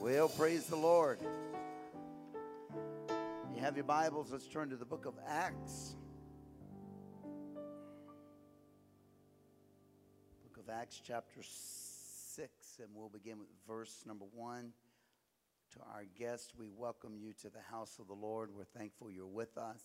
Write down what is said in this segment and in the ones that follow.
Well, praise the Lord. You have your Bibles. Let's turn to the book of Acts. Book of Acts chapter 6, and we'll begin with verse number 1. To our guests, we welcome you to the house of the Lord. We're thankful you're with us.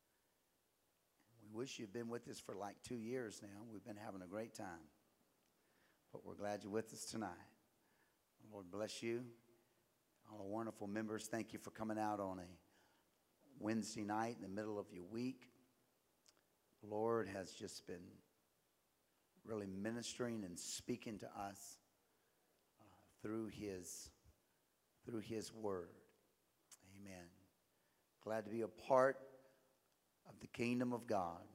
We wish you'd been with us for like 2 years now. We've been having a great time. But we're glad you're with us tonight. The Lord bless you. All our wonderful members, thank you for coming out on a Wednesday night in the middle of your week. The Lord has just been really ministering and speaking to us through His Word. Amen. Glad to be a part of the kingdom of God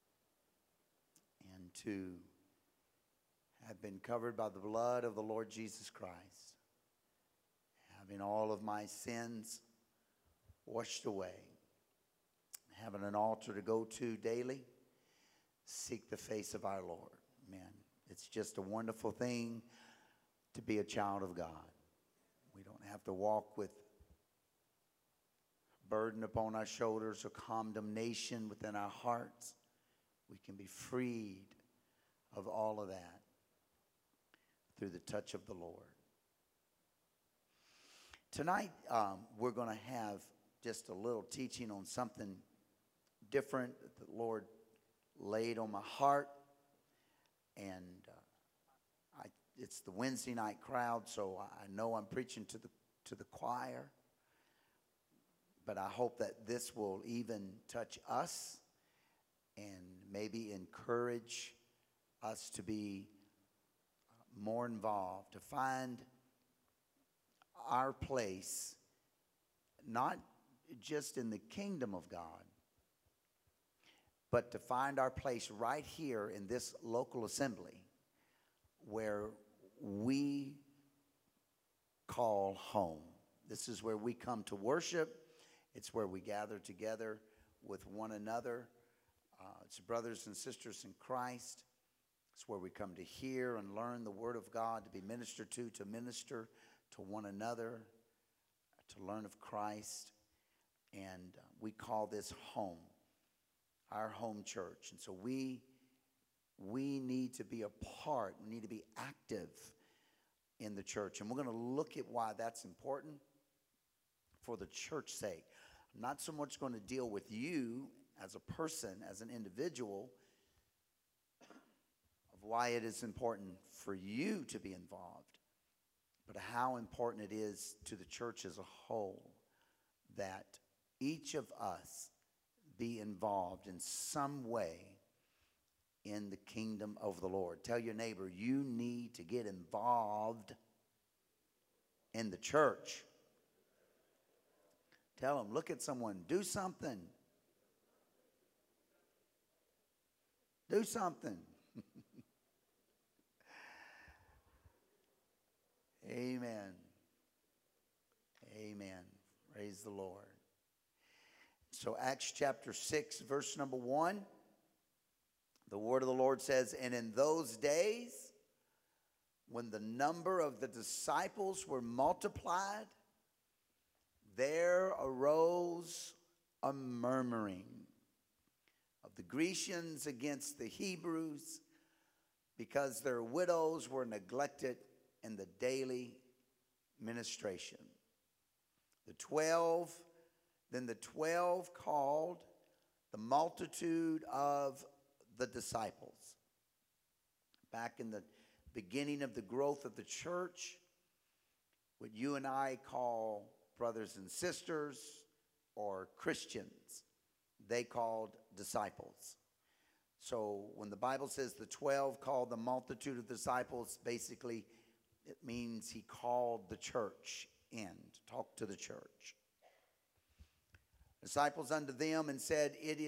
and to have been covered by the blood of the Lord Jesus Christ, having all of my sins washed away, having an altar to go to daily, seek the face of our Lord. Man, it's just a wonderful thing to be a child of God. We don't have to walk with burden upon our shoulders or condemnation within our hearts. We can be freed of all of that through the touch of the Lord. Tonight, we're going to have just a little teaching on something different that the Lord laid on my heart. And it's the Wednesday night crowd, so I know I'm preaching to the choir. But I hope that this will even touch us and maybe encourage us to be more involved, to find our place, not just in the kingdom of God, but to find our place right here in this local assembly where we call home. This is where we come to worship. It's where we gather together with one another. It's brothers and sisters in Christ. It's where we come to hear and learn the Word of God, to be ministered to minister to one another, to learn of Christ. And we call this home, our home church. And so we need to be a part, we need to be active in the church. And we're going to look at why that's important for the church's sake. I'm not so much going to deal with you as a person, as an individual, of why it is important for you to be involved, but how important it is to the church as a whole that each of us be involved in some way in the kingdom of the Lord. Tell your neighbor, you need to get involved in the church. Tell them, look at someone, do something. Do something. Amen. Amen. Praise the Lord. So Acts chapter 6, verse number 1, the word of the Lord says, "And in those days, when the number of the disciples were multiplied, there arose a murmuring of the Grecians against the Hebrews, because their widows were neglected in the daily ministration. Then the 12 called the multitude of the disciples." Back in the beginning of the growth of the church, what you and I call brothers and sisters or Christians, they called disciples. So when the Bible says the 12 called the multitude of disciples, basically it means he called the church in to talk to the church. Disciples unto them and said, it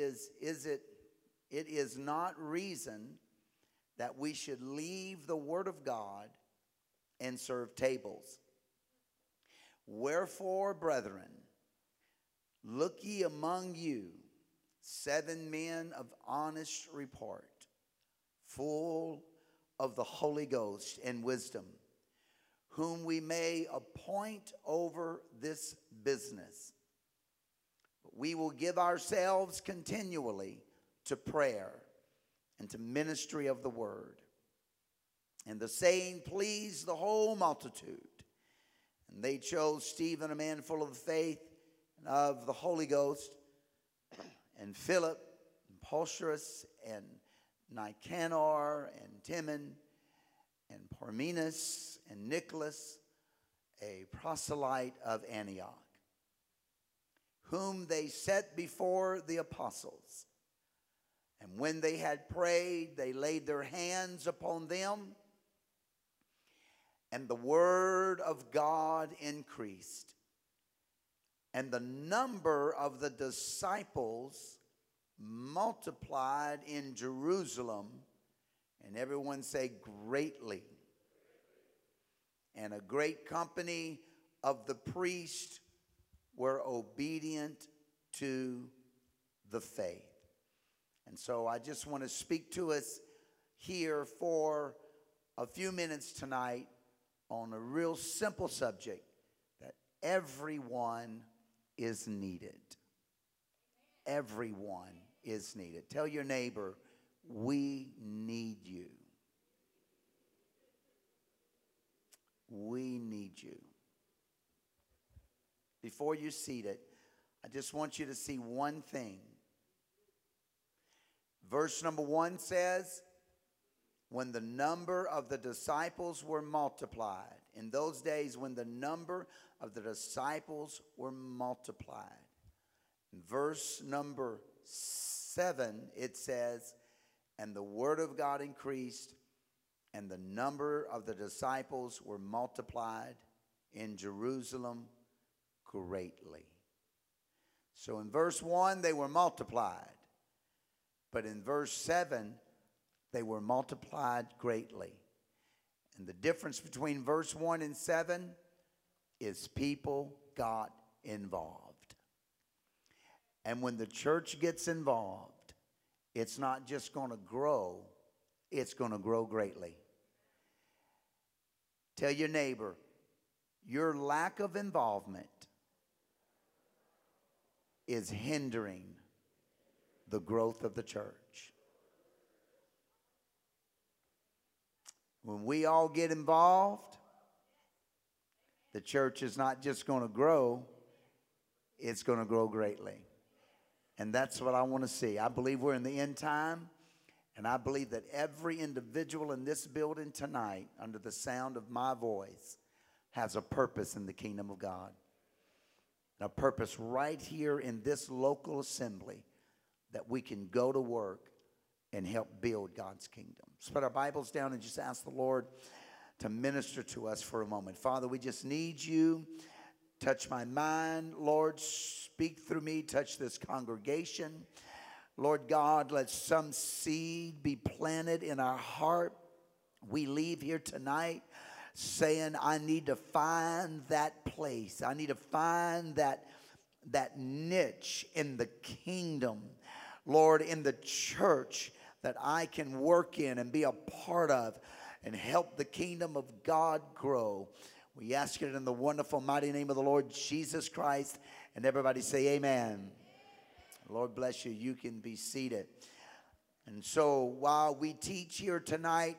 is not reason that we should leave the word of God and serve tables. Wherefore, brethren, look ye among you 7 men of honest report, full of the Holy Ghost and wisdom, whom we may appoint over this business. We will give ourselves continually to prayer and to ministry of the word. And the saying pleased the whole multitude. And they chose Stephen, a man full of faith and of the Holy Ghost, and Philip, and Prochorus, and Nicanor, and Timon, and Parmenas, and Nicholas, a proselyte of Antioch, whom they set before the apostles. And when they had prayed, they laid their hands upon them, and the word of God increased. And the number of the disciples multiplied in Jerusalem, and everyone say greatly. And a great company of the priests were obedient to the faith. And so I just want to speak to us here for a few minutes tonight on a real simple subject, that everyone is needed. Everyone is needed. Tell your neighbor, we need you. We need you. Before you're seated, I just want you to see one thing. Verse number 1 says, when the number of the disciples were multiplied. In those days, when the number of the disciples were multiplied. In verse number 7, it says, and the word of God increased, and the number of the disciples were multiplied in Jerusalem greatly. So in verse 1, they were multiplied. But in verse 7, they were multiplied greatly. And the difference between verse 1 and 7 is people got involved. And when the church gets involved, it's not just going to grow, it's going to grow greatly. Tell your neighbor, your lack of involvement is hindering the growth of the church. When we all get involved, the church is not just going to grow, it's going to grow greatly. And that's what I want to see. I believe we're in the end time, and I believe that every individual in this building tonight, under the sound of my voice, has a purpose in the kingdom of God. A purpose right here in this local assembly that we can go to work and help build God's kingdom. Let's put our Bibles down and just ask the Lord to minister to us for a moment. Father, we just need you. Touch my mind, Lord. Speak through me. Touch this congregation. Lord God, let some seed be planted in our heart. We leave here tonight saying, I need to find that place. I need to find that niche in the kingdom, Lord, in the church that I can work in and be a part of and help the kingdom of God grow. We ask it in the wonderful, mighty name of the Lord Jesus Christ. And everybody say amen. Lord bless you. You can be seated. And so while we teach here tonight,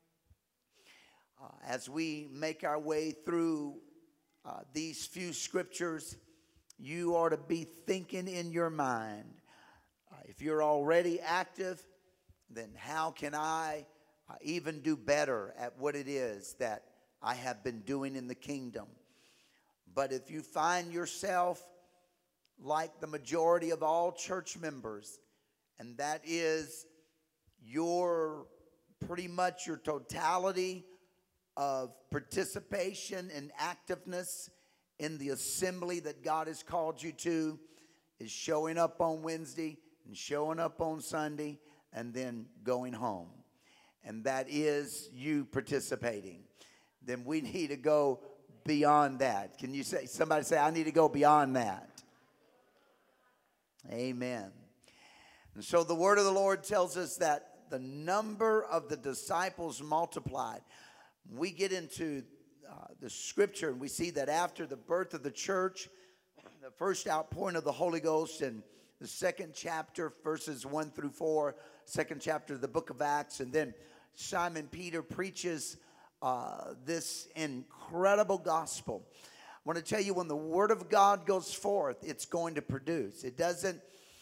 as we make our way through these few scriptures, you ought to be thinking in your mind, if you're already active, then how can I even do better at what it is that I have been doing in the kingdom? But if you find yourself like the majority of all church members, and that is pretty much your totality of participation and activeness in the assembly that God has called you to, is showing up on Wednesday and showing up on Sunday and then going home, and that is you participating, then we need to go beyond that. Can you say, somebody say, I need to go beyond that? Amen. And so the word of the Lord tells us that the number of the disciples multiplied. We get into the scripture, and we see that after the birth of the church, the first outpouring of the Holy Ghost in the second chapter, verses 1 through 4, second chapter of the book of Acts, and then Simon Peter preaches this incredible gospel. I want to tell you, when the word of God goes forth, it's going to produce. It doesn't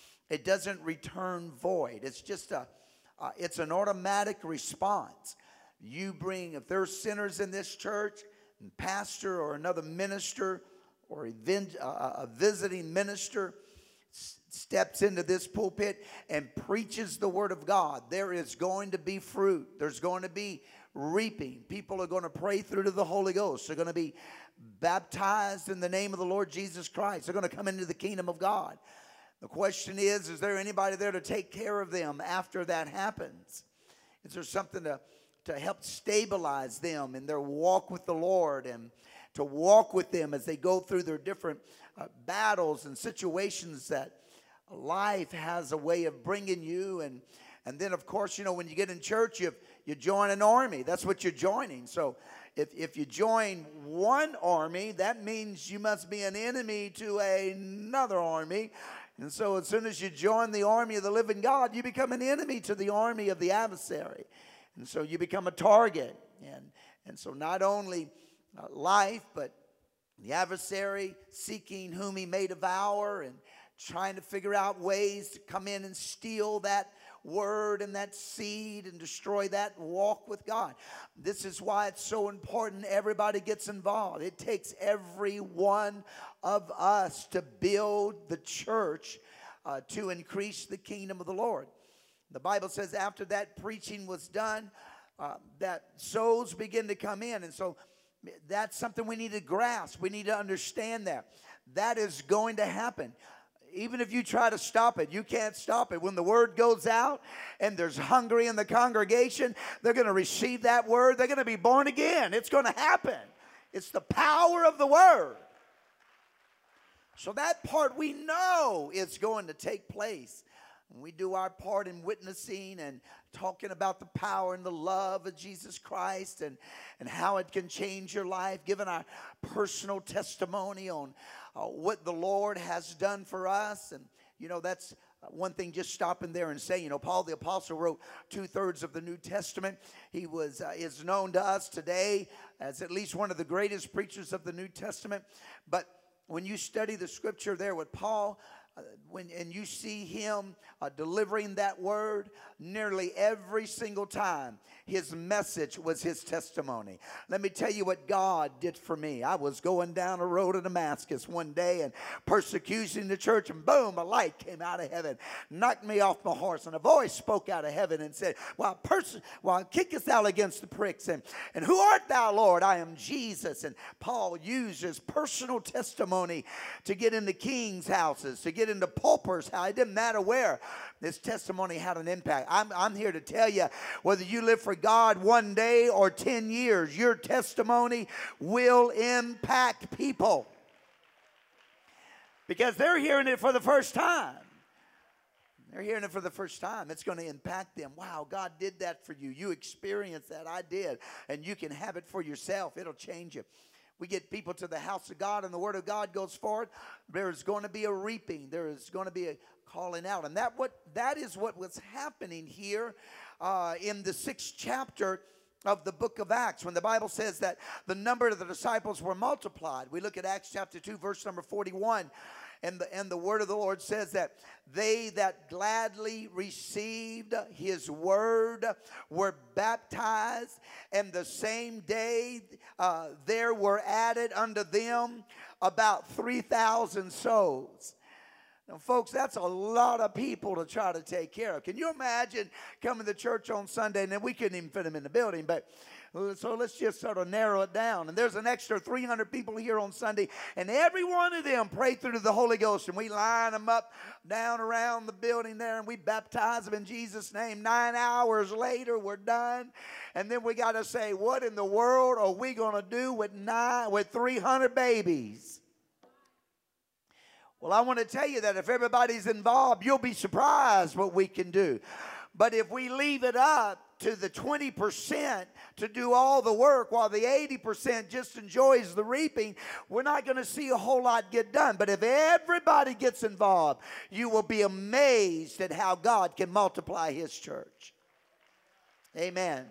return void. It's just it's an automatic response. You bring, if there's sinners in this church, and pastor or another minister or a visiting minister steps into this pulpit and preaches the word of God, there is going to be fruit. There's going to be reaping. People are going to pray through to the Holy Ghost. They're going to be baptized in the name of the Lord Jesus Christ. They're going to come into the kingdom of God. The question is there anybody there to take care of them after that happens? Is there something to help stabilize them in their walk with the Lord, and to walk with them as they go through their different battles and situations that life has a way of bringing you? And then, of course, you know, when you get in church, you join an army. That's what you're joining. So if you join one army, that means you must be an enemy to another army. And so as soon as you join the army of the living God, you become an enemy to the army of the adversary. And so you become a target. And so not only life, but the adversary seeking whom he may devour, and trying to figure out ways to come in and steal that word and that seed and destroy that walk with God. This is why it's so important everybody gets involved. It takes every one of us to build the church to increase the kingdom of the Lord. The Bible says after that preaching was done, that souls begin to come in. And so that's something we need to grasp. We need to understand that. That is going to happen. Even if you try to stop it, you can't stop it. When the word goes out and there's hunger in the congregation, they're going to receive that word. They're going to be born again. It's going to happen. It's the power of the word. So that part we know is going to take place. When we do our part in witnessing and talking about the power and the love of Jesus Christ, and how it can change your life, giving our personal testimony on what the Lord has done for us. And, you know, that's one thing, just stopping there and saying, you know, Paul the Apostle wrote 2/3 of the New Testament. He is known to us today as at least one of the greatest preachers of the New Testament. But when you study the scripture there with Paul, and you see him delivering that word, nearly every single time his message was his testimony. Let me tell you what God did for me. I was going down a road to Damascus one day and persecuting the church, and boom, a light came out of heaven, knocked me off my horse, and a voice spoke out of heaven and said, "Why kickest thou against the pricks? And who art thou, Lord?" "I am Jesus." And Paul used his personal testimony to get into kings' houses, to get into paupers' house. It didn't matter where. This testimony had an impact. I'm here to tell you, whether you live for God one day or 10 years, your testimony will impact people, because they're hearing it for the first time. They're hearing it for the first time. It's going to impact them. Wow, God did that for you. You experienced that. I did. And you can have it for yourself. It'll change you. We get people to the house of God and the word of God goes forward, there's going to be a reaping. There is going to be a calling out. And that is what was happening here in the 6th chapter of the book of Acts, when the Bible says that the number of the disciples were multiplied. We look at Acts chapter 2, verse number 41. And the word of the Lord says that they that gladly received his word were baptized, and the same day there were added unto them about 3,000 souls. Now, folks, that's a lot of people to try to take care of. Can you imagine coming to church on Sunday, and then we couldn't even fit them in the building, but so let's just sort of narrow it down. And there's an extra 300 people here on Sunday, and every one of them pray through to the Holy Ghost, and we line them up down around the building there, and we baptize them in Jesus' name. 9 hours later, we're done. And then we got to say, what in the world are we going to do with 300 babies? Well, I want to tell you that if everybody's involved, you'll be surprised what we can do. But if we leave it up to the 20% to do all the work while the 80% just enjoys the reaping, we're not going to see a whole lot get done. But if everybody gets involved, you will be amazed at how God can multiply His church. Amen.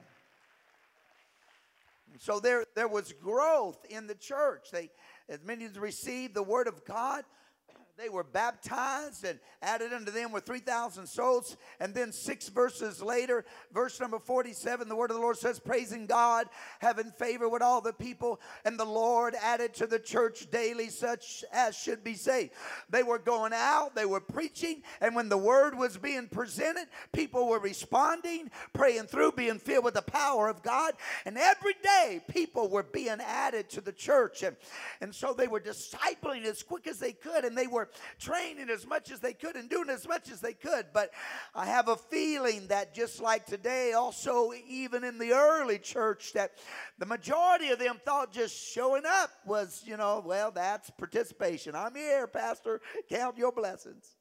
So there was growth in the church. As many as received the word of God, they were baptized, and added unto them were 3,000 souls. And then 6 verses later, verse number 47, the word of the Lord says, praising God, having favor with all the people, and the Lord added to the church daily such as should be saved. They were going out, they were preaching, and when the word was being presented, people were responding, praying through, being filled with the power of God. And every day, people were being added to the church. And so they were discipling as quick as they could, and they were training as much as they could and doing as much as they could. But I have a feeling that just like today, also even in the early church, that the majority of them thought just showing up was, well, that's participation. I'm here, Pastor. Count your blessings.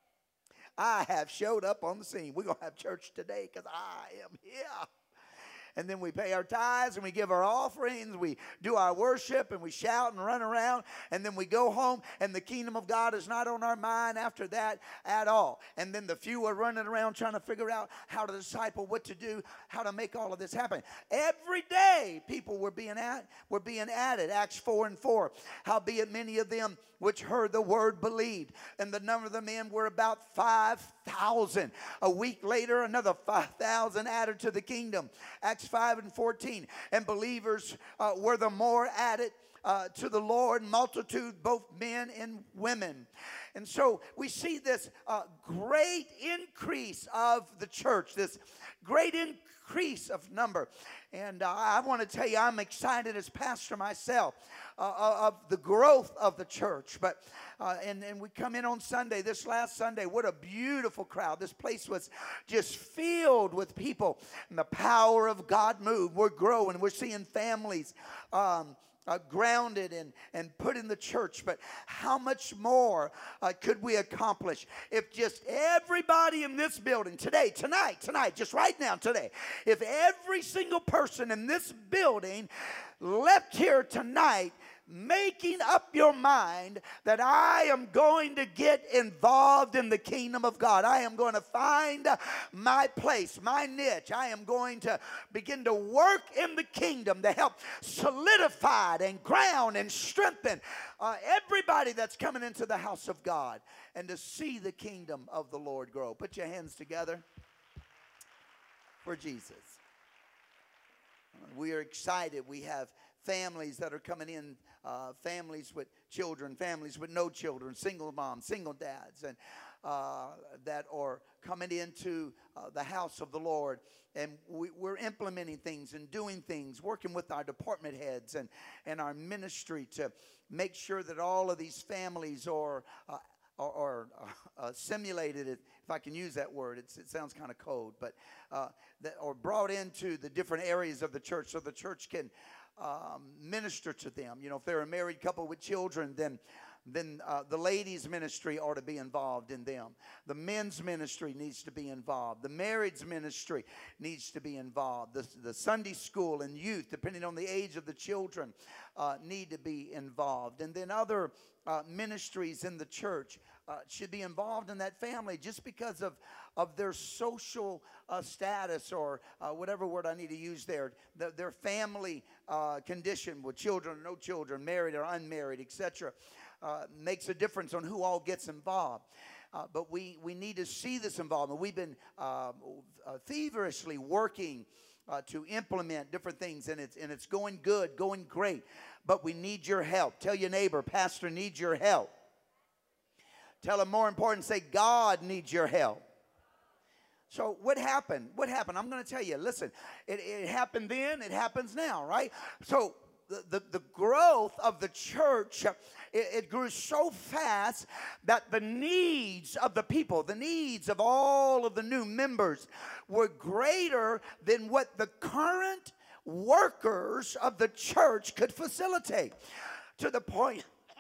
I have showed up on the scene. We're going to have church today because I am here. And then we pay our tithes and we give our offerings. We do our worship and we shout and run around. And then we go home, and the kingdom of God is not on our mind after that at all. And then the few are running around trying to figure out how to disciple, what to do, how to make all of this happen. Every day people were being added. Acts 4:4. Howbeit many of them which heard the word believed. And the number of the men were about 5,000. A week later, another 5,000 added to the kingdom. Acts 5:14. And believers were the more added to the Lord, multitude, both men and women. And so we see this great increase of the church, this great increase of number. And I want to tell you, I'm excited as pastor myself of the growth of the church. But and we come in on Sunday, this last Sunday, what a beautiful crowd. This place was just filled with people, and the power of God moved. We're growing. We're seeing families grounded and put in the church. But how much more could we accomplish if just everybody in this building today, tonight, just right now, today, if every single person in this building left here tonight making up your mind that I am going to get involved in the kingdom of God. I am going to find my place, my niche. I am going to begin to work in the kingdom to help solidify and ground and strengthen everybody that's coming into the house of God, and to see the kingdom of the Lord grow. Put your hands together for Jesus. We are excited. We have families that are coming in, families with children, families with no children, single moms, single dads, and that are coming into the house of the Lord. And we're implementing things and doing things, working with our department heads and our ministry to make sure that all of these families are simulated, if I can use that word. It sounds kind of cold, but that are brought into the different areas of the church so the church can minister to them. If they're a married couple with children, then the ladies' ministry ought to be involved in them. The men's ministry needs to be involved. The marriage ministry needs to be involved. The Sunday school and youth, depending on the age of the children, need to be involved. And then other ministries in the church should be involved in that family just because of their social status, or whatever word I need to use there, their family condition with children or no children, married or unmarried, etc. Makes a difference on who all gets involved. But we need to see this involvement. We've been feverishly working to implement different things, and it's going good, going great. But we need your help. Tell your neighbor, Pastor needs your help. Tell them more important, say, God needs your help. So what happened? What happened? I'm going to tell you. Listen, it happened then. It happens now, right? So the growth of the church, it grew so fast that the needs of the people, the needs of all of the new members were greater than what the current workers of the church could facilitate. To the point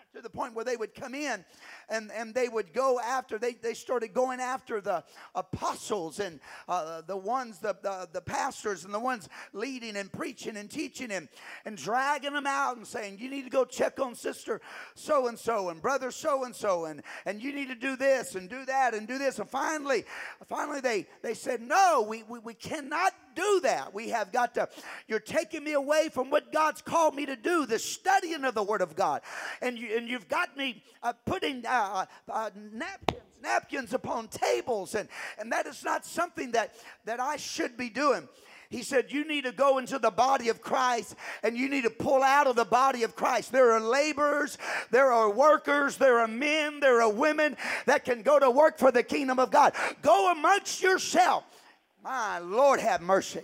to the point where they would come in and they would go after, they started going after the apostles and the pastors and the ones leading and preaching and teaching and dragging them out and saying, you need to go check on sister so-and-so and brother so-and-so and you need to do this and do that and do this. And finally they said, no, we cannot do that. We have got to, you're taking me away from what God's called me to do, the studying of the Word of God. And you've got me putting napkins upon tables, and that is not something that I should be doing. He said, you need to go into the body of Christ and you need to pull out of the body of Christ. There are laborers, there are workers, there are men, there are women that can go to work for the kingdom of God. Go amongst yourself. My Lord, have mercy.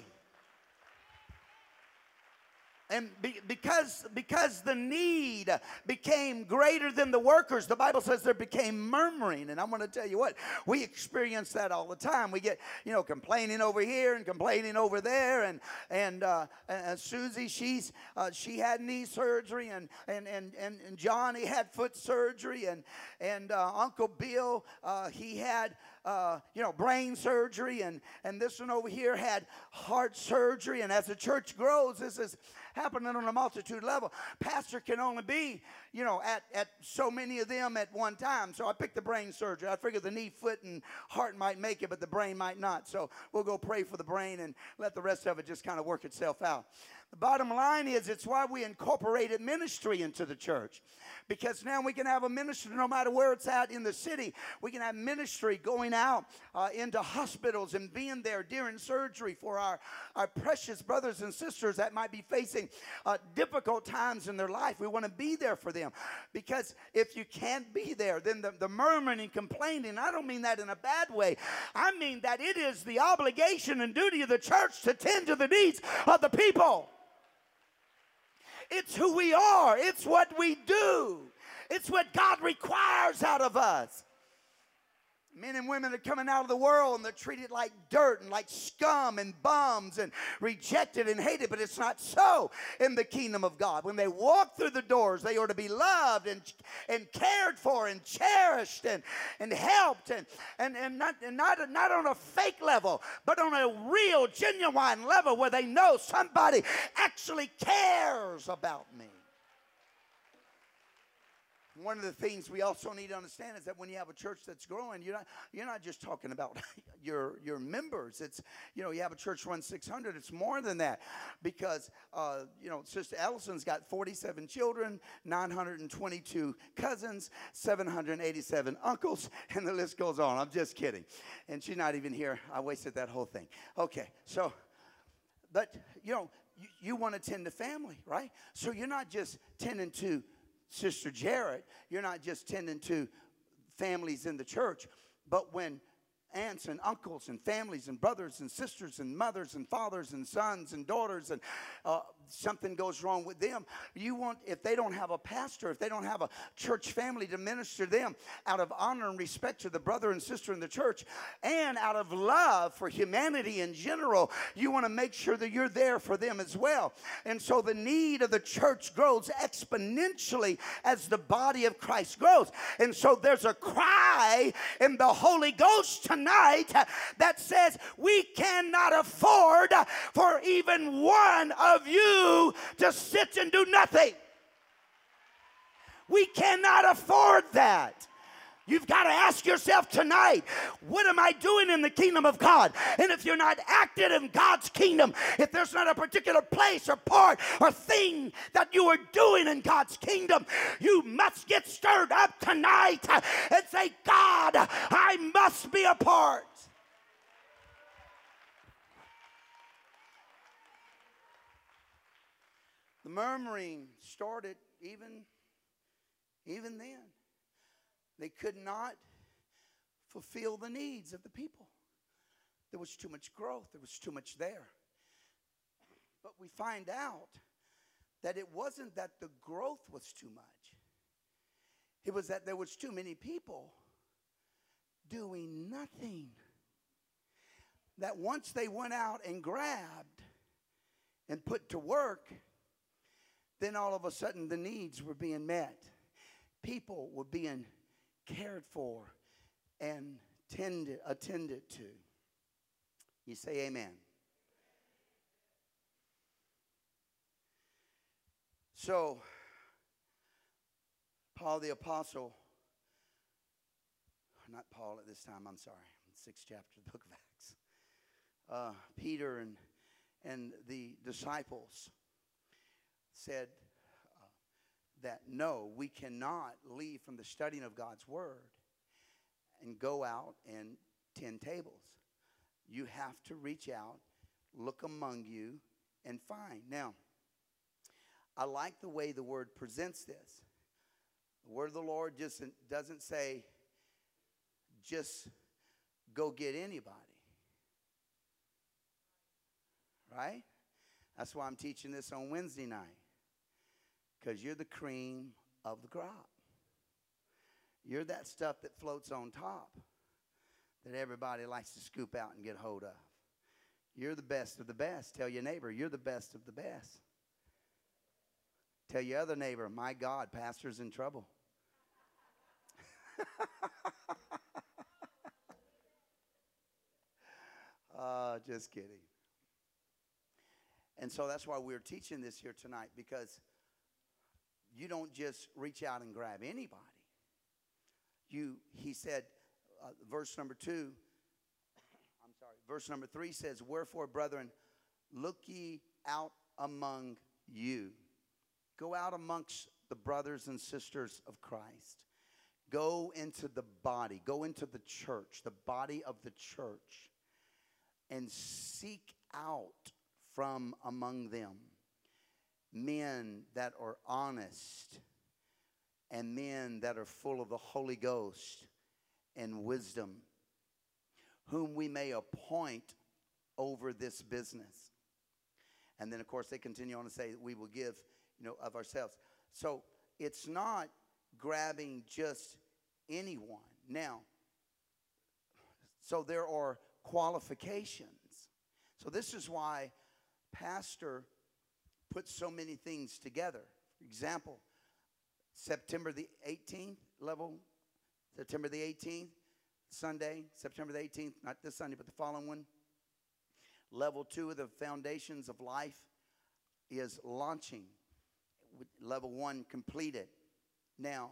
And because the need became greater than the workers, the Bible says there became murmuring. And I'm going to tell you what, we experience that all the time. We get, complaining over here and complaining over there. And Susie, she had knee surgery, and Johnny had foot surgery, and Uncle Bill, he had brain surgery, and this one over here had heart surgery. And as the church grows, this is happening on a multitude level. Pastor can only be, at so many of them at one time. So I picked the brain surgery. I figured the knee, foot, and heart might make it, but the brain might not. So we'll go pray for the brain and let the rest of it just kind of work itself out. The bottom line is, it's why we incorporated ministry into the church. Because now we can have a ministry no matter where it's at in the city. We can have ministry going out into hospitals and being there during surgery for our precious brothers and sisters that might be facing difficult times in their life. We want to be there for them. Because if you can't be there, then the murmuring and complaining, I don't mean that in a bad way. I mean that it is the obligation and duty of the church to tend to the needs of the people. It's who we are. It's what we do. It's what God requires out of us. Men and women are coming out of the world and they're treated like dirt and like scum and bums and rejected and hated, but it's not so in the kingdom of God. When they walk through the doors, they are to be loved and cared for and cherished and helped and not on a fake level, but on a real, genuine level where they know somebody actually cares about me. One of the things we also need to understand is that when you have a church that's growing, you're not just talking about your members. It's, you have a church run 600. It's more than that, because Sister Ellison's got 47 children, 922 cousins, 787 uncles, and the list goes on. I'm just kidding, and she's not even here. I wasted that whole thing. Okay, so, but you want to tend to family, right? So you're not just tending to Sister Jarrett, you're not just tending to families in the church, but when aunts and uncles and families and brothers and sisters and mothers and fathers and sons and daughters and something goes wrong with them, if they don't have a pastor, if they don't have a church family to minister to them, out of honor and respect to the brother and sister in the church, and out of love for humanity in general, you want to make sure that you're there for them as well. And so the need of the church grows exponentially as the body of Christ grows. And so there's a cry in the Holy Ghost tonight that says we cannot afford for even one of you to sit and do nothing. We cannot afford that. You've got to ask yourself tonight, what am I doing in the kingdom of God? And if you're not active in God's kingdom, if there's not a particular place or part or thing that you are doing in God's kingdom, you must get stirred up tonight and say, God, I must be a part. The murmuring started even then. They could not fulfill the needs of the people. There was too much growth. There was too much there. But we find out that it wasn't that the growth was too much. It was that there was too many people doing nothing. That once they went out and grabbed and put to work, then all of a sudden the needs were being met. people were being cared for and attended to. You say amen. So, Paul the Apostle, not Paul at this time, I'm sorry, 6th chapter of the book of Acts. Peter and the disciples said that no, we cannot leave from the studying of God's word and go out and tend tables. You have to reach out, look among you, and find. Now, I like the way the word presents this. The word of the Lord just doesn't say, just go get anybody. Right? That's why I'm teaching this on Wednesday night. Because you're the cream of the crop. You're that stuff that floats on top that everybody likes to scoop out and get hold of. You're the best of the best. Tell your neighbor, you're the best of the best. Tell your other neighbor, my God, pastor's in trouble. Just kidding. And so that's why we're teaching this here tonight, because you don't just reach out and grab anybody. He said, verse number 3 says, wherefore, brethren, look ye out among you. Go out amongst the brothers and sisters of Christ. Go into the body. Go into the church, the body of the church, and seek out from among them men that are honest and men that are full of the Holy Ghost and wisdom, whom we may appoint over this business. And then, of course, they continue on to say that we will give, of ourselves. So it's not grabbing just anyone. Now, so there are qualifications. So this is why pastor puts so many things together. For example, September the 18th, Sunday, September the 18th, not this Sunday, but the following one. Level 2 of the Foundations of Life is launching. Level 1 completed. Now,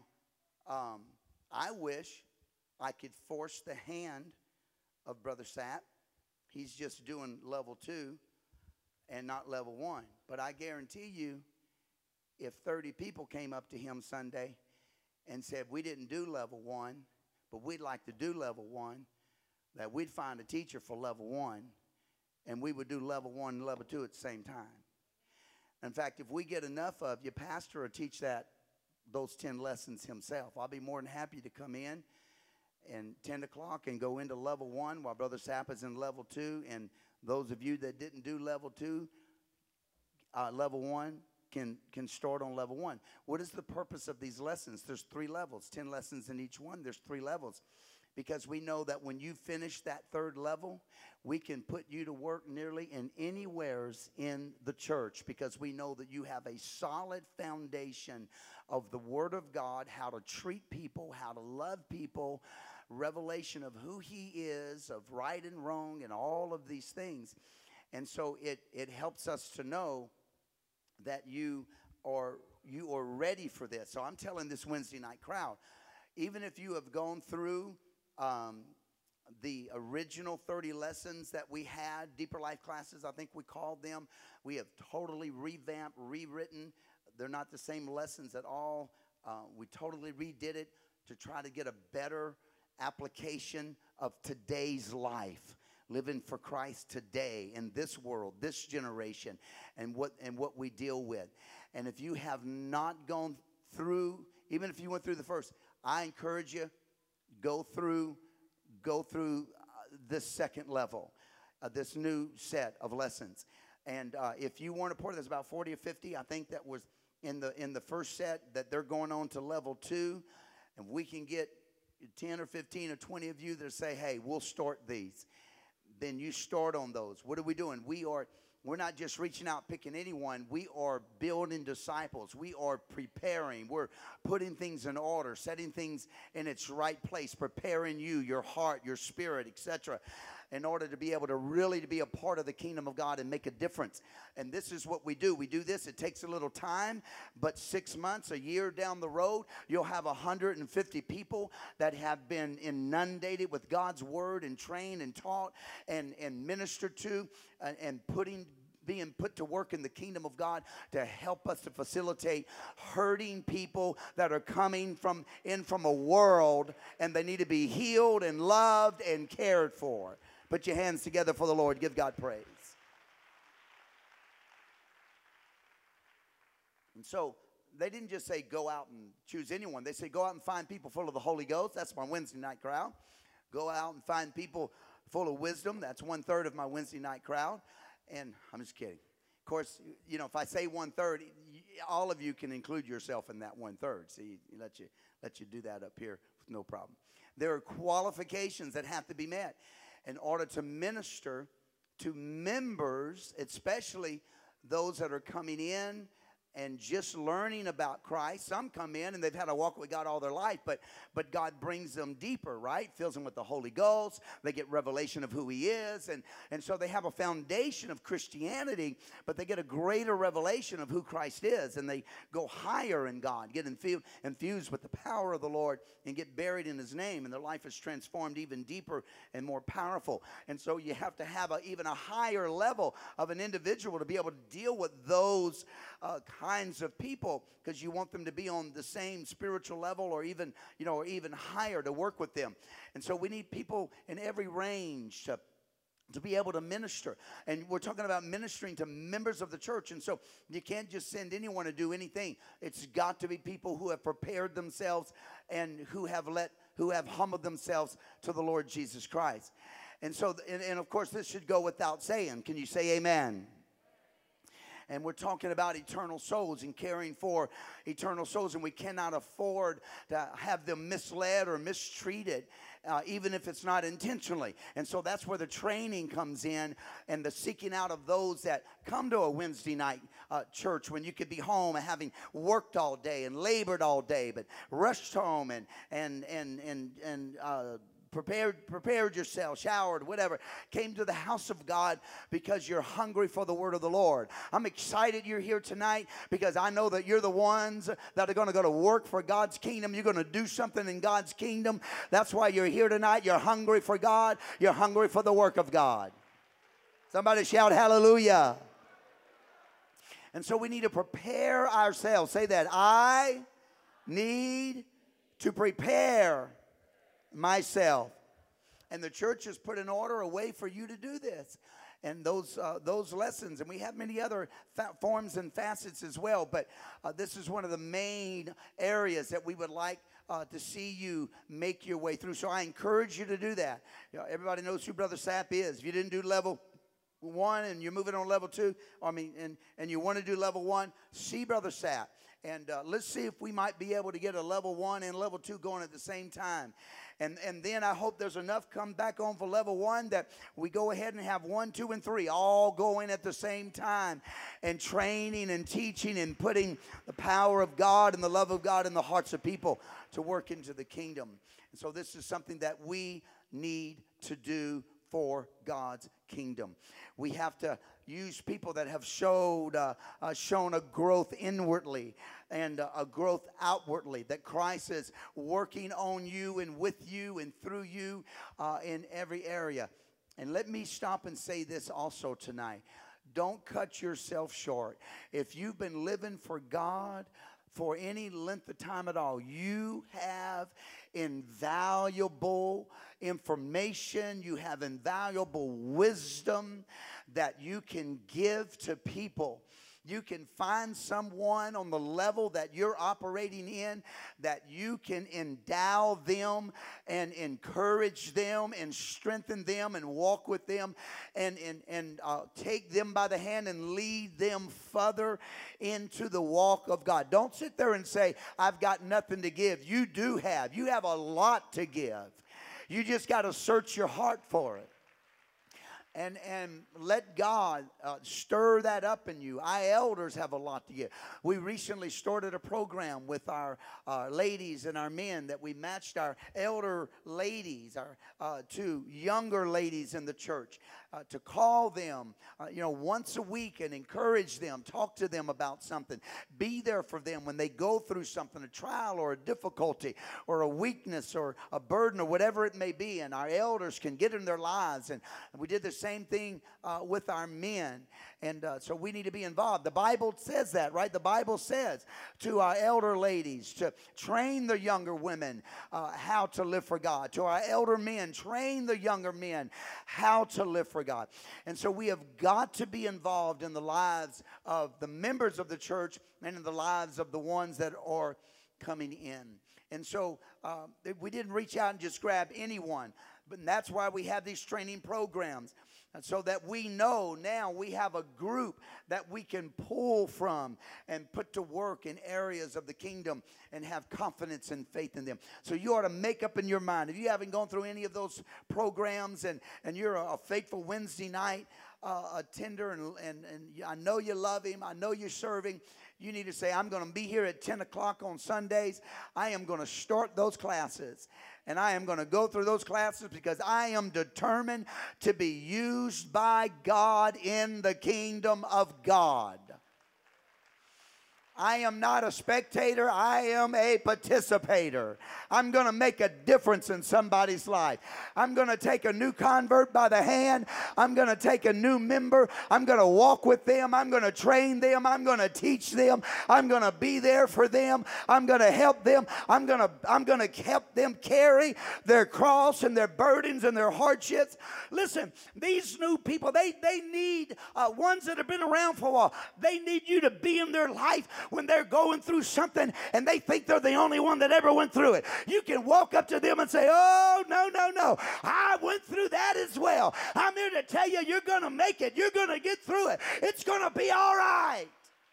I wish I could force the hand of Brother Sapp. He's just doing level 2 and not level 1. But I guarantee you, if 30 people came up to him Sunday and said, we didn't do level 1, but we'd like to do level 1, that we'd find a teacher for level 1, and we would do level 1 and level 2 at the same time. In fact, if we get enough of you, pastor will teach those 10 lessons himself. I'll be more than happy to come in and 10 o'clock and go into level 1 while Brother Sapp is in level 2. And those of you that didn't do level 2, level 1 can start on level 1. What is the purpose of these lessons? There's 3 levels, 10 lessons in each one. There's 3 levels. Because we know that when you finish that 3rd level, we can put you to work nearly in anywheres in the church, because we know that you have a solid foundation of the Word of God, how to treat people, how to love people, revelation of who He is, of right and wrong, and all of these things. And so it helps us to know that you are ready for this. So I'm telling this Wednesday night crowd, even if you have gone through the original 30 lessons that we had, Deeper Life classes, I think we called them. We have totally revamped, rewritten. They're not the same lessons at all. We totally redid it to try to get a better application of today's life, living for Christ today in this world, this generation, and what we deal with. And if you have not gone through, even if you went through the first, I encourage you, go through this 2nd level, this new set of lessons. And if you weren't a part of this, about 40 or 50, I think that was in the first set, that they're going on to level 2. And we can get 10 or 15 or 20 of you that say, hey, we'll start these. Then you start on those. What are we doing? We are we're not just reaching out, picking anyone. We are building disciples. We are preparing. We're putting things in order, setting things in its right place, preparing you, your heart, your spirit, etc., in order to be able to really to be a part of the kingdom of God and make a difference. And this is what we do. We do this. It takes a little time, but 6 months, a year down the road, you'll have 150 people that have been inundated with God's word and trained and taught and ministered to and being put to work in the kingdom of God to help us to facilitate hurting people that are coming from a world, and they need to be healed and loved and cared for. Put your hands together for the Lord. Give God praise. And so they didn't just say go out and choose anyone. They say go out and find people full of the Holy Ghost. That's my Wednesday night crowd. Go out and find people full of wisdom. That's 1/3 of my Wednesday night crowd. And I'm just kidding. Of course, you know, if I say 1/3, all of you can include yourself in that 1/3. See, let you do that up here with no problem. There are qualifications that have to be met in order to minister to members, especially those that are coming in and just learning about Christ. Some come in and they've had a walk with God all their life, but God brings them deeper, right? Fills them with the Holy Ghost. They get revelation of who He is. And so they have a foundation of Christianity, but they get a greater revelation of who Christ is. And they go higher in God, get infused with the power of the Lord, and get buried in His name. And their life is transformed even deeper and more powerful. And so you have to have even a higher level of an individual to be able to deal with those kinds of people, because you want them to be on the same spiritual level or even, you know, or even higher to work with them. And so we need people in every range to be able to minister. And we're talking about ministering to members of the church. And so you can't just send anyone to do anything. It's got to be people who have prepared themselves and who have humbled themselves to the Lord Jesus Christ. And so, and of course, this should go without saying. Can you say amen? And we're talking about eternal souls and caring for eternal souls. And we cannot afford to have them misled or mistreated, even if it's not intentionally. And so that's where the training comes in, and the seeking out of those that come to a Wednesday night church when you could be home and having worked all day and labored all day, but rushed home and prepared yourself, showered, whatever, came to the house of God because you're hungry for the word of the Lord. I'm excited you're here tonight because I know that you're the ones that are going to go to work for God's kingdom. You're going to do something in God's kingdom. That's why you're here tonight. You're hungry for God. You're hungry for the work of God. Somebody shout hallelujah. And so we need to prepare ourselves. Say that. I need to prepare myself. And the church has put in order a way for you to do this. And those lessons, and we have many other forms and facets as well, but this is one of the main areas that we would like to see you make your way through. So I encourage you to do that. You know, everybody knows who Brother Sapp is. If you didn't do level 1 and you're moving on level 2, and you want to do level 1, see Brother Sapp. And let's see if we might be able to get a level 1 and level 2 going at the same time. And then I hope there's enough come back on for level 1 that we go ahead and have 1, 2, and 3 all going at the same time, and training and teaching and putting the power of God and the love of God in the hearts of people to work into the kingdom. And so this is something that we need to do for God's kingdom. We have to use people that have shown a growth inwardly and a growth outwardly, that Christ is working on you and with you and through you in every area. And let me stop and say this also tonight. Don't cut yourself short. If you've been living for God for any length of time at all, you have invaluable information, you have invaluable wisdom that you can give to people. You can find someone on the level that you're operating in that you can endow them and encourage them and strengthen them and walk with them and take them by the hand and lead them further into the walk of God. Don't sit there and say, I've got nothing to give. You do have. You have a lot to give. You just got to search your heart for it. and let God stir that up in you. Our elders have a lot to give. We recently started a program with our ladies and our men that we matched our elder ladies to younger ladies in the church, to call them once a week and encourage them, talk to them about something, be there for them when they go through something, a trial or a difficulty or a weakness or a burden or whatever it may be. And our elders can get in their lives. And we did the same thing with our men. And so we need to be involved. The Bible says that, right? The Bible says to our elder ladies to train the younger women how to live for God. To our elder men, train the younger men how to live for God. And so we have got to be involved in the lives of the members of the church and in the lives of the ones that are coming in. And so we didn't reach out and just grab anyone. But that's why we have these training programs. And so that we know now we have a group that we can pull from and put to work in areas of the kingdom and have confidence and faith in them. So you ought to make up in your mind. If you haven't gone through any of those programs and you're a faithful Wednesday night attender and I know you love him, I know you're serving, you need to say, I'm going to be here at 10 o'clock on Sundays. I am going to start those classes. And I am going to go through those classes because I am determined to be used by God in the kingdom of God. I am not a spectator. I am a participator. I'm going to make a difference in somebody's life. I'm going to take a new convert by the hand. I'm going to take a new member. I'm going to walk with them. I'm going to train them. I'm going to teach them. I'm going to be there for them. I'm going to help them. I'm going to help them carry their cross and their burdens and their hardships. Listen, these new people, they need ones that have been around for a while. They need you to be in their life when they're going through something and they think they're the only one that ever went through it. You can walk up to them and say, oh, no, I went through that as well. I'm here to tell you, you're going to make it. You're going to get through it. It's going to be all right.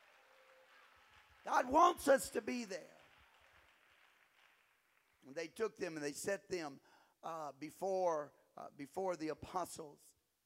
God wants us to be there. And they took them and they set them before the apostles.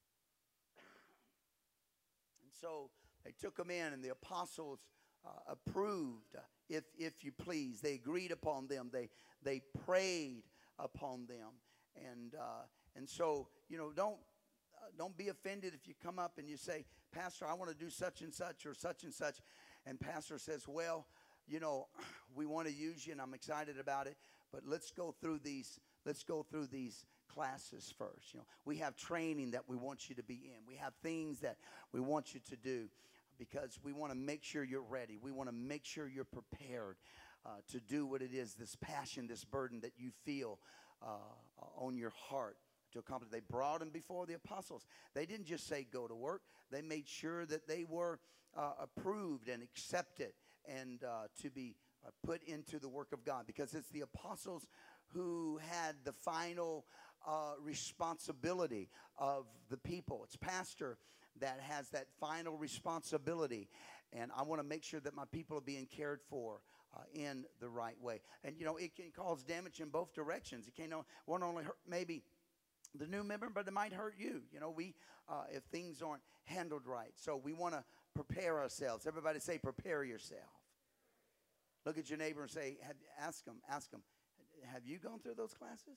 And so they took them in, and the apostles approved, if you please. They agreed upon them. They prayed upon them. And so, don't be offended if you come up and you say, Pastor, I want to do such and such or such and such. And Pastor says, well, we want to use you and I'm excited about it, but let's go through these classes first. We have training that we want you to be in. We have things that we want you to do, because we want to make sure you're ready. We want to make sure you're prepared to do what it is, this passion, this burden that you feel on your heart to accomplish. They brought them before the apostles. They didn't just say go to work. They made sure that they were approved and accepted and to be put into the work of God, because it's the apostles who had the final responsibility of the people. It's pastor that has that final responsibility, and I want to make sure that my people are being cared for in the right way. And it can cause damage in both directions. It won't only hurt maybe the new member, but it might hurt you. If things aren't handled right. So we want to prepare ourselves. Everybody say, prepare yourself. Look at your neighbor and say, ask them, have you gone through those classes?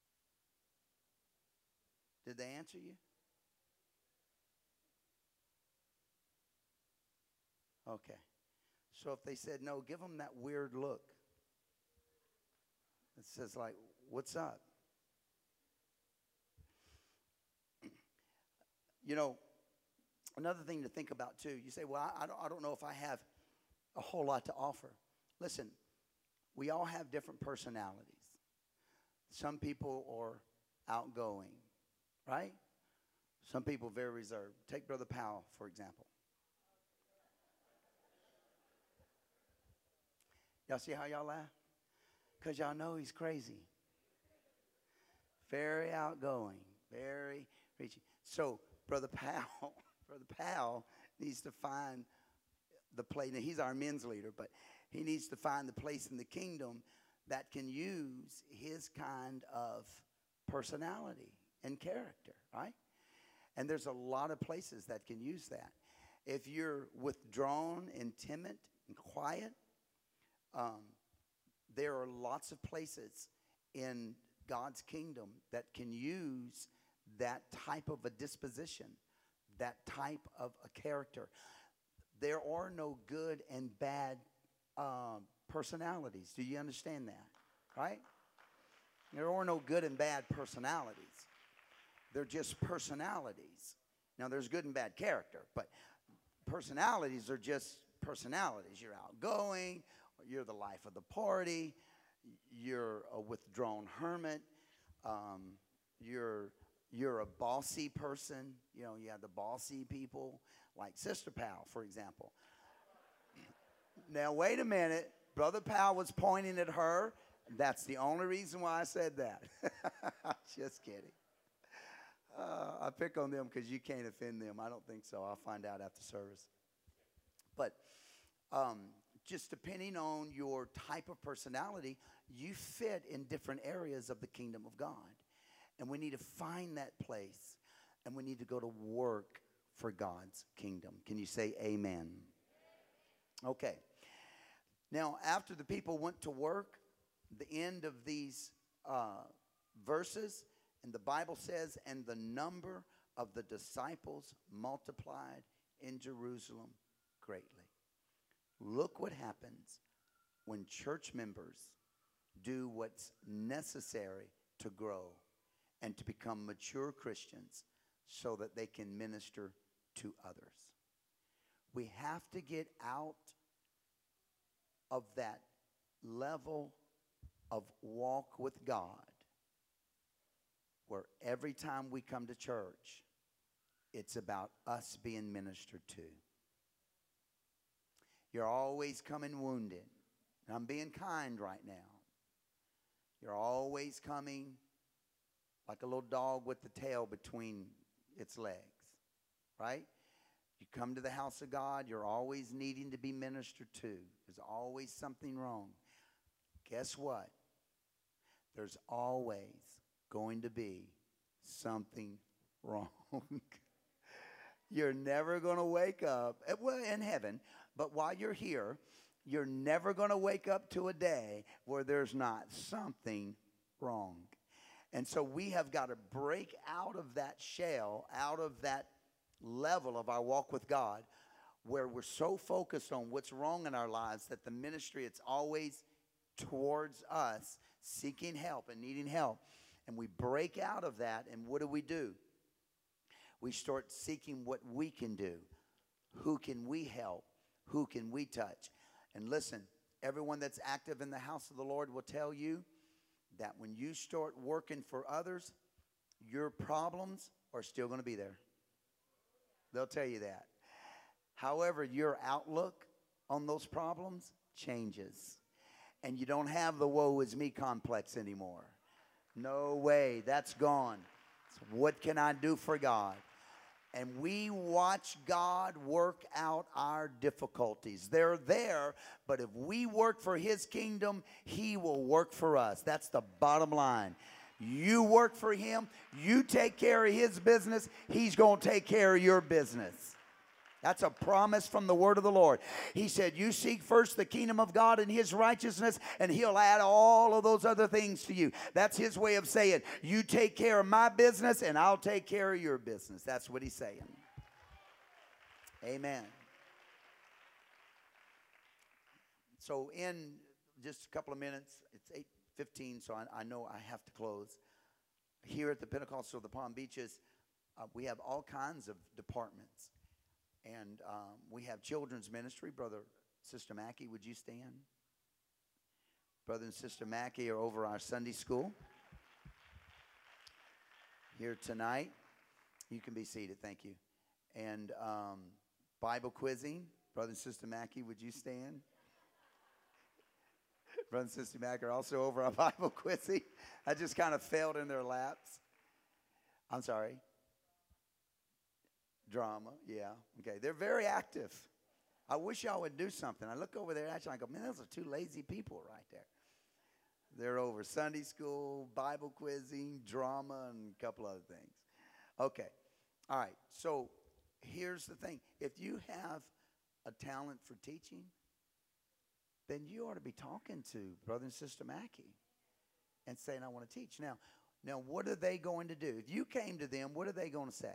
Did they answer you? Okay. So if they said no, give them that weird look. It says like, what's up? Another thing to think about too, you say, well, I don't know if I have a whole lot to offer. Listen, we all have different personalities. Some people are outgoing, right? Some people are very reserved. Take Brother Powell, for example. Y'all see how y'all laugh? Because y'all know he's crazy. Very outgoing, very reaching. So Brother Powell needs to find the place. Now, he's our men's leader, but he needs to find the place in the kingdom that can use his kind of personality and character, right? And there's a lot of places that can use that. If you're withdrawn and timid and quiet, there are lots of places in God's kingdom that can use that type of a disposition, that type of a character. There are no good and bad personalities. Do you understand that? Right? There are no good and bad personalities. They're just personalities. Now, there's good and bad character, but personalities are just personalities. You're outgoing, you're the life of the party, you're a withdrawn hermit, you're a bossy person. You know, you have the bossy people, like Sister Powell, for example. Now, wait a minute. Brother Powell was pointing at her. That's the only reason why I said that. Just kidding. I pick on them because you can't offend them. I don't think so. I'll find out after service. But just depending on your type of personality, you fit in different areas of the kingdom of God. And we need to find that place, and we need to go to work for God's kingdom. Can you say amen? Okay. Now, after the people went to work, the end of these verses, and the Bible says, and the number of the disciples multiplied in Jerusalem greatly. Look what happens when church members do what's necessary to grow and to become mature Christians so that they can minister to others. We have to get out of that level of walk with God where every time we come to church, it's about us being ministered to. You're always coming wounded. And I'm being kind right now. You're always coming like a little dog with the tail between its legs, right? You come to the house of God, you're always needing to be ministered to. There's always something wrong. Guess what? There's always going to be something wrong. You're never going to wake up, well, in heaven, but while you're here, you're never going to wake up to a day where there's not something wrong. And so we have got to break out of that shell, out of that level of our walk with God, where we're so focused on what's wrong in our lives that the ministry, it's always towards us seeking help and needing help. And we break out of that, and what do? We start seeking what we can do. Who can we help? Who can we touch? And listen, everyone that's active in the house of the Lord will tell you that when you start working for others, your problems are still going to be there. They'll tell you that. However, your outlook on those problems changes. And you don't have the woe is me complex anymore. No way, that's gone. So what can I do for God? And we watch God work out our difficulties. They're there, but if we work for His kingdom, He will work for us. That's the bottom line. You work for Him, you take care of His business, He's going to take care of your business. That's a promise from the word of the Lord. He said, you seek first the kingdom of God and His righteousness, and He'll add all of those other things to you. That's His way of saying, you take care of my business, and I'll take care of your business. That's what He's saying. Amen. So in just a couple of minutes, it's 8:15, so I know I have to close. Here at the Pentecostal of the Palm Beaches, we have all kinds of departments. And we have children's ministry. Brother, Sister Mackey, would you stand? Brother and Sister Mackey are over our Sunday school here tonight. You can be seated. Thank you. And Bible quizzing. Brother and Sister Mackey, would you stand? Brother and Sister Mackey are also over our Bible quizzing. I just kind of fell in their laps. I'm sorry. Drama, yeah. Okay, they're very active. I wish y'all would do something. I look over there and I go, man, those are two lazy people right there. They're over Sunday school, Bible quizzing, drama, and a couple other things. Okay. All right, so here's the thing. If you have a talent for teaching, then you ought to be talking to Brother and Sister Mackey and saying, I want to teach. Now, what are they going to do? If you came to them, what are they going to say?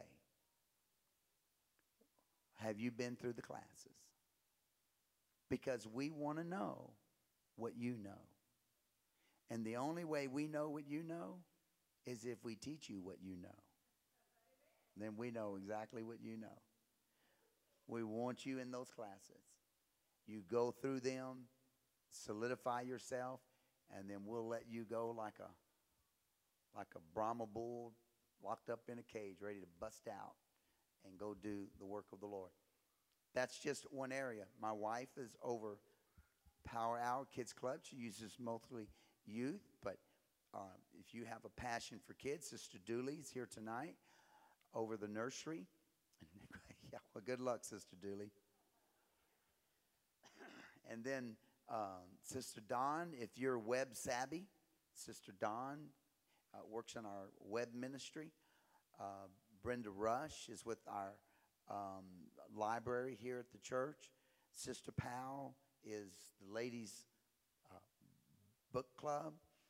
Have you been through the classes? Because we want to know what you know. And the only way we know what you know is if we teach you what you know. Then we know exactly what you know. We want you in those classes. You go through them, solidify yourself, and then we'll let you go like a Brahma bull locked up in a cage, ready to bust out and go do the work of the Lord. That's just one area. My wife is over Power Hour Kids Club. She uses mostly youth, but if you have a passion for kids, Sister Dooley's here tonight over the nursery. Yeah, well, good luck, Sister Dooley. And then Sister Dawn, if you're web savvy, Sister Dawn works in our web ministry. Brenda Rush is with our library here at the church. Sister Powell is the ladies' book club.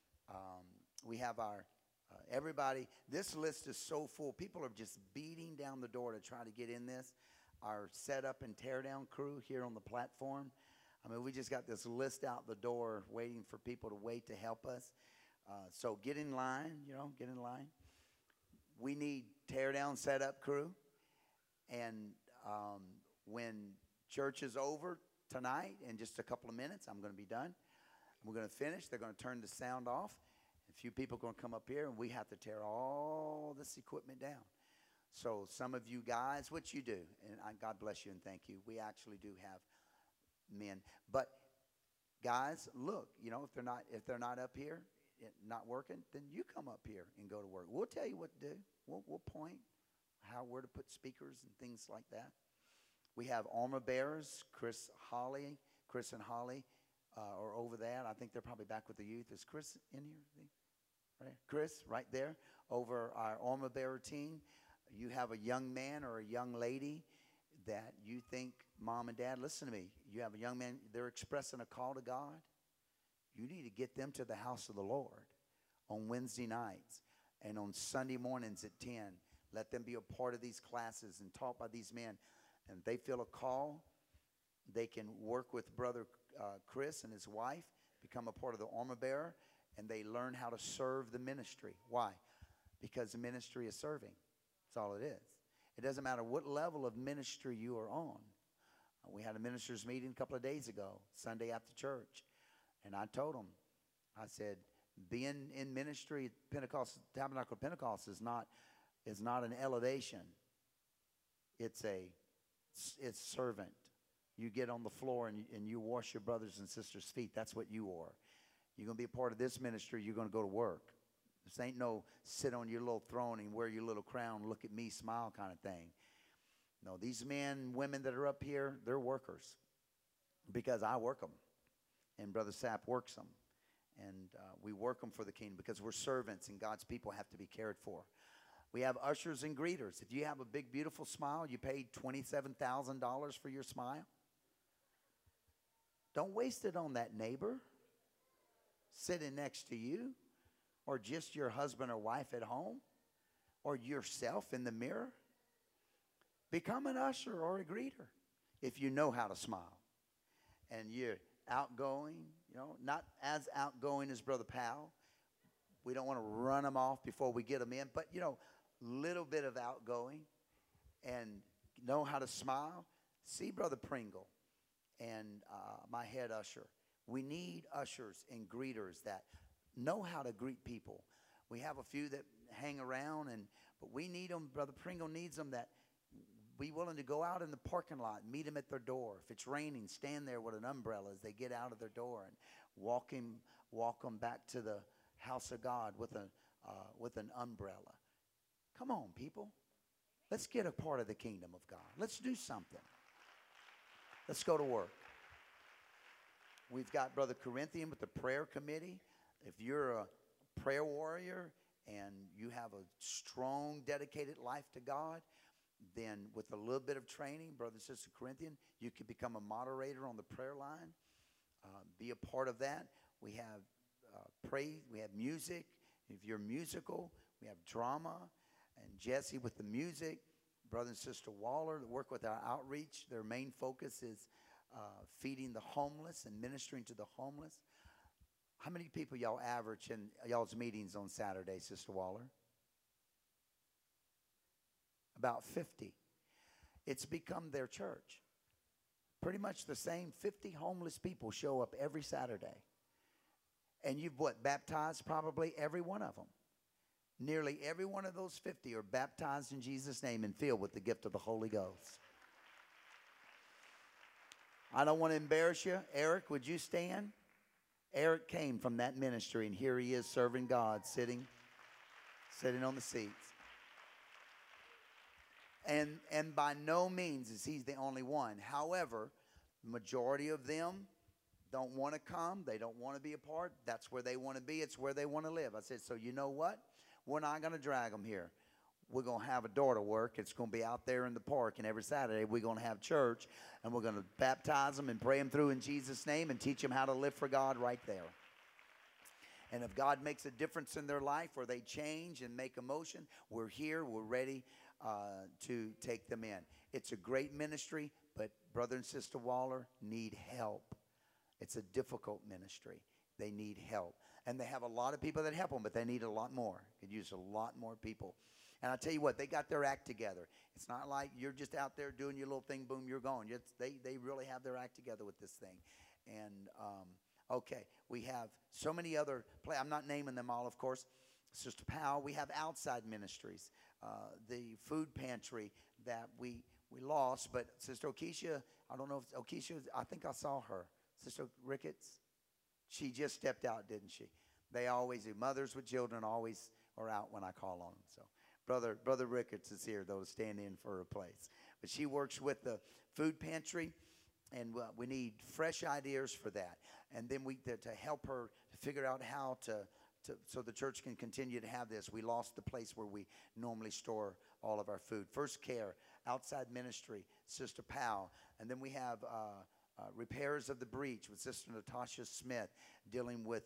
We have our everybody. This list is so full. People are just beating down the door to try to get in this. Our setup and teardown crew here on the platform. I mean, we just got this list out the door waiting for people to wait to help us. So get in line, get in line. We need teardown setup crew. And when church is over tonight, in just a couple of minutes, I'm going to be done. We're going to finish. They're going to turn the sound off. A few people are going to come up here, and we have to tear all this equipment down. So some of you guys, what you do, and God bless you and thank you. We actually do have men. But guys, look, if they're not up here, not working, then you come up here and go to work. We'll tell you what to do. We'll point where to put speakers and things like that. We have armor bearers, Chris and Holly are over that. I think they're probably back with the youth. Is Chris in here? Right? Chris, right there, over our armor bearer team. You have a young man or a young lady that you think, Mom and Dad, listen to me. You have a young man, they're expressing a call to God. You need to get them to the house of the Lord on Wednesday nights and on Sunday mornings at 10. Let them be a part of these classes and taught by these men. And if they feel a call, they can work with Brother Chris and his wife, become a part of the armor bearer, and they learn how to serve the ministry. Why? Because the ministry is serving. That's all it is. It doesn't matter what level of ministry you are on. We had a ministers meeting a couple of days ago, Sunday after church. And I told them, I said, being in ministry at Pentecost, Tabernacle Pentecost is not an elevation. It's servant. You get on the floor and you wash your brothers and sisters' feet. That's what you are. You're going to be a part of this ministry. You're going to go to work. This ain't no sit on your little throne and wear your little crown, look at me, smile kind of thing. No, these men, women that are up here, they're workers because I work them. And Brother Sapp works them. And we work them for the kingdom because we're servants and God's people have to be cared for. We have ushers and greeters. If you have a big, beautiful smile, you paid $27,000 for your smile. Don't waste it on that neighbor sitting next to you, or just your husband or wife at home, or yourself in the mirror. Become an usher or a greeter if you know how to smile. And you're outgoing, not as outgoing as Brother Powell. We don't want to run them off before we get them in, but, little bit of outgoing and know how to smile. See Brother Pringle and my head usher. We need ushers and greeters that know how to greet people. We have a few that hang around, but we need them. Brother Pringle needs them that be willing to go out in the parking lot and meet them at their door. If it's raining, stand there with an umbrella as they get out of their door and walk them back to the house of God with an umbrella. Come on, people. Let's get a part of the kingdom of God. Let's do something. Let's go to work. We've got Brother Corinthian with the prayer committee. If you're a prayer warrior and you have a strong, dedicated life to God, then with a little bit of training, Brother and Sister Corinthian, you can become a moderator on the prayer line. Be a part of that. We have praise, we have music. If you're musical, we have drama, and Jesse with the music. Brother and Sister Waller that work with our outreach. Their main focus is feeding the homeless and ministering to the homeless. How many people y'all average in y'all's meetings on Saturday, Sister Waller? About 50. It's become their church. Pretty much the same 50 homeless people show up every Saturday. And you've baptized probably every one of them. Nearly every one of those 50 are baptized in Jesus' name and filled with the gift of the Holy Ghost. I don't want to embarrass you. Eric, would you stand? Eric came from that ministry, and here he is serving God, sitting on the seats. And by no means is he the only one. However, the majority of them don't want to come. They don't want to be a part. That's where they want to be. It's where they want to live. I said, so you know what? We're not going to drag them here. We're going to have a door to work. It's going to be out there in the park, and every Saturday we're going to have church, and we're going to baptize them and pray them through in Jesus' name and teach them how to live for God right there. And if God makes a difference in their life or they change and make a motion, we're here. We're ready to take them in. It's a great ministry, but Brother and Sister Waller need help. It's a difficult ministry. They need help. And they have a lot of people that help them, but they need a lot more. Could use a lot more people. And I tell you what, they got their act together. It's not like you're just out there doing your little thing, boom, you're gone. They really have their act together with this thing. And, okay, we have so many other I'm not naming them all, of course. Sister Powell, we have outside ministries. The food pantry that we lost, but Sister Okisha, I don't know if Okisha, I think I saw her. Sister Ricketts, she just stepped out, didn't she? They always do. Mothers with children always are out when I call on them. So Brother Ricketts is here, though, to stand in for her place. But she works with the food pantry, and we need fresh ideas for that. And then to help her to figure out how so the church can continue to have this. We lost the place where we normally store all of our food. First Care, outside ministry, Sister Powell. And then we have Repairs of the Breach with Sister Natasha Smith, dealing with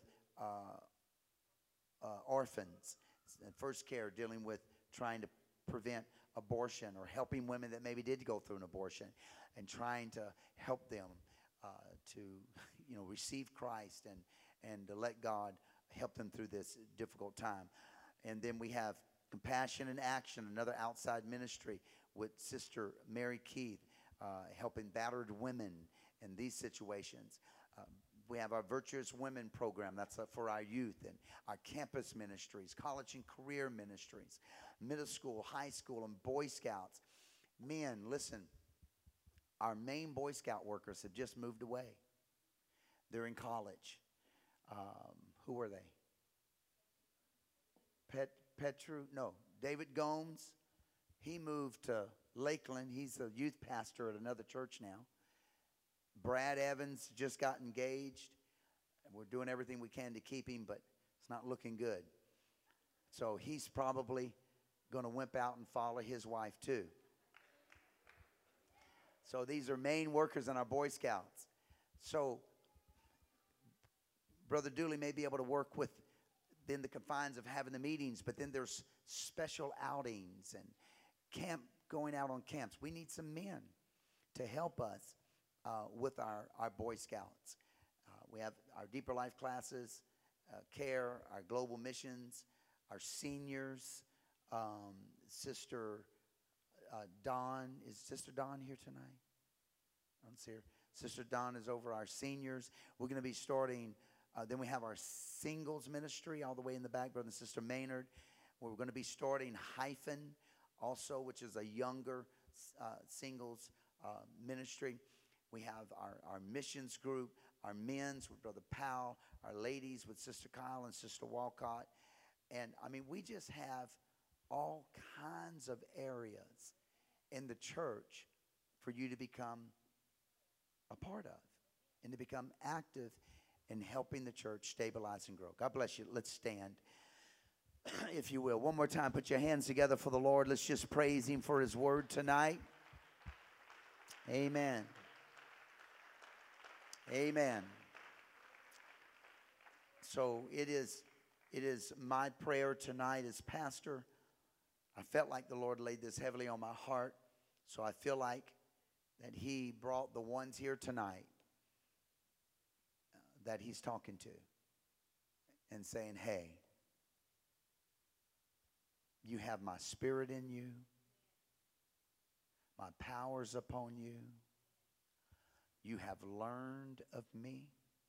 orphans. And First Care, dealing with trying to prevent abortion or helping women that maybe did go through an abortion and trying to help them to receive Christ and to let God help them through this difficult time. And then we have Compassion in Action, another outside ministry with Sister Mary Keith, helping battered women in these situations. We have our Virtuous Women program. That's for our youth, and our campus ministries, college and career ministries, middle school, high school, and Boy Scouts. Men, listen, our main Boy Scout workers have just moved away. They're in college. Who are they? David Gomes. He moved to Lakeland. He's a youth pastor at another church now. Brad Evans just got engaged, and we're doing everything we can to keep him, but it's not looking good. So he's probably going to wimp out and follow his wife too. So these are main workers in our Boy Scouts. So Brother Dooley may be able to work within the confines of having the meetings, but then there's special outings and going out on camps. We need some men to help us with our Boy Scouts. We have our Deeper Life classes, care, our global missions, our seniors. Sister Dawn, is Sister Dawn here tonight? I don't see her. Sister Dawn is over our seniors. We're going to be starting, then we have our singles ministry all the way in the back, Brother and Sister Maynard. We're going to be starting Hyphen also, which is a younger singles ministry. We have our missions group, our men's with Brother Powell, our ladies with Sister Kyle and Sister Walcott. And, I mean, we just have all kinds of areas in the church for you to become a part of and to become active in helping the church stabilize and grow. God bless you. Let's stand. if you will. One more time, put your hands together for the Lord. Let's just praise Him for His word tonight. Amen. Amen. So it is my prayer tonight as pastor. I felt like the Lord laid this heavily on my heart. So I feel like that He brought the ones here tonight that He's talking to and saying, hey, you have my Spirit in you. My power's upon you. You have learned of me.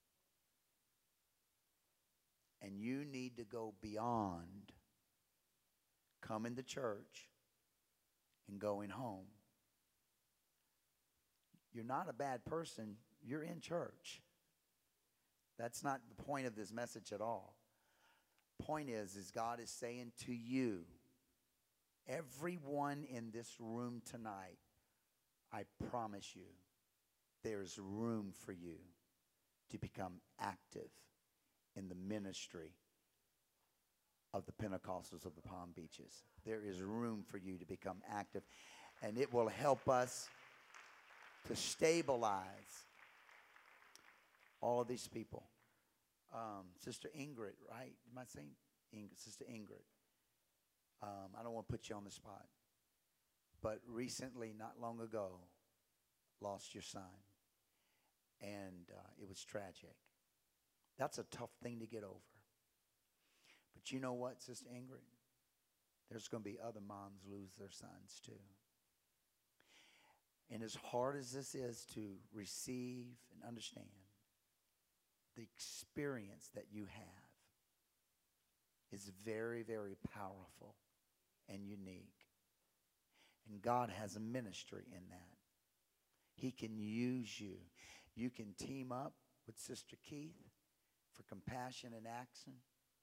And you need to go beyond coming to church and going home. You're not a bad person. You're in church. That's not the point of this message at all. Point is God is saying to you, everyone in this room tonight, I promise you, there's room for you to become active in the ministry of the Pentecostals of the Palm Beaches. There is room for you to become active, and it will help us to stabilize all of these people. Sister Ingrid, right? Am I saying Ingrid? Sister Ingrid. I don't want to put you on the spot, but recently, not long ago, lost your son, and it was tragic. That's a tough thing to get over. But you know what, Sister Ingrid? There's going to be other moms lose their sons too. And as hard as this is to receive and understand, the experience that you have is very, very powerful and unique. And God has a ministry in that. He can use you. You can team up with Sister Keith for Compassion in Action.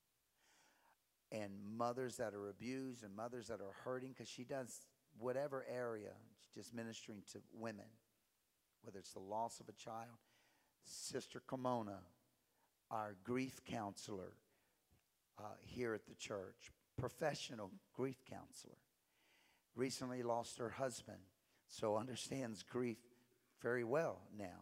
And mothers that are abused and mothers that are hurting, because she does whatever area, she's just ministering to women, whether it's the loss of a child. Sister Kimona, our grief counselor here at the church, professional grief counselor, recently lost her husband, so understands grief very well now.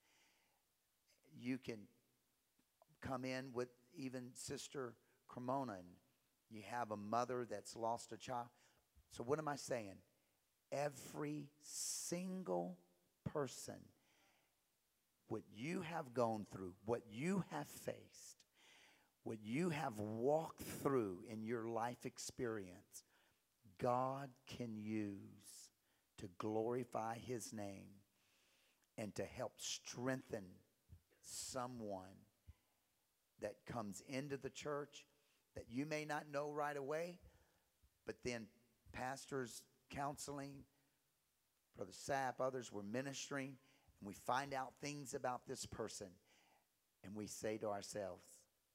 You can come in with even Sister Cremona, and you have a mother that's lost a child. So what am I saying? Every single person, what you have gone through, what you have faced, what you have walked through in your life experience, God can use to glorify His name and to help strengthen someone that comes into the church that you may not know right away, but then pastors counseling, Brother Sapp, others were ministering, and we find out things about this person, and we say to ourselves,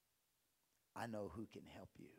I know who can help you.